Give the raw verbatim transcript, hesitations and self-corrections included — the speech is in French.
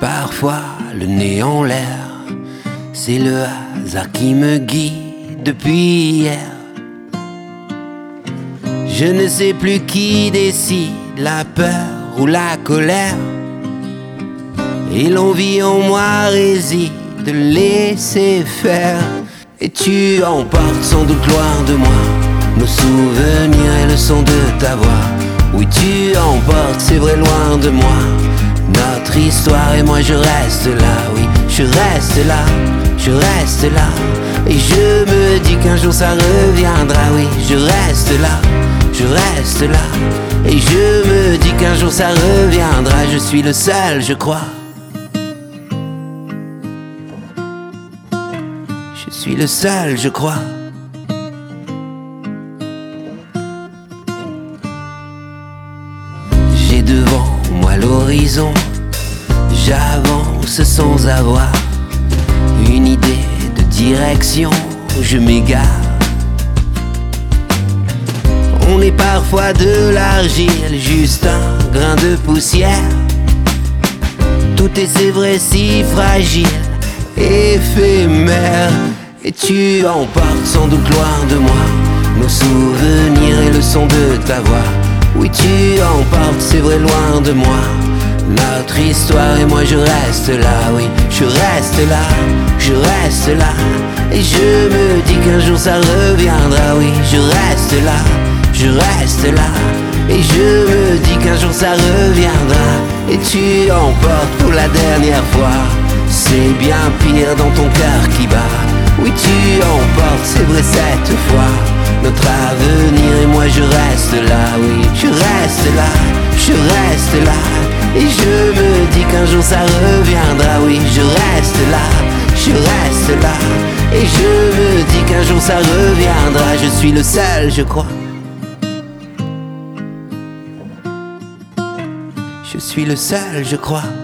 Parfois le nez en l'air, c'est le hasard qui me guide depuis hier. Je ne sais plus qui décide, la peur ou la colère. Et l'envie en moi réside de laisser faire. Et tu emportes sans doute loin de moi nos souvenirs et le son de ta voix. Oui, tu emportes, c'est vrai, loin de moi notre histoire, et moi je reste là. Oui, je reste là, je reste là. Et je me dis qu'un jour ça reviendra. Oui, je reste là, je reste là. Et je me dis qu'un jour ça reviendra. Je suis le seul, je crois. Je suis le seul, je crois. J'ai devant moi l'horizon, j'avance sans avoir une idée de direction, je m'égare. On est parfois de l'argile, juste un grain de poussière. Tout est, c'est vrai, si fragile, éphémère. Et tu emportes sans doute loin de moi nos souvenirs et le son de ta voix. Oui, tu emportes, c'est vrai, loin de moi notre histoire, et moi je reste là. Oui, je reste là, je reste là. Et je me dis qu'un jour ça reviendra. Oui, je reste là, je reste là. Et je me dis qu'un jour ça reviendra. Et tu emportes pour la dernière fois, c'est bien pire dans ton cœur qui bat. Oui, tu emportes, c'est vrai, cette fois notre avenir, et moi je reste là. Oui, je reste là, je reste là. Et je me dis qu'un jour ça reviendra. Oui, je reste là, je reste là. Et je me dis qu'un jour ça reviendra. Je suis le seul, je crois. Je suis le seul, je crois.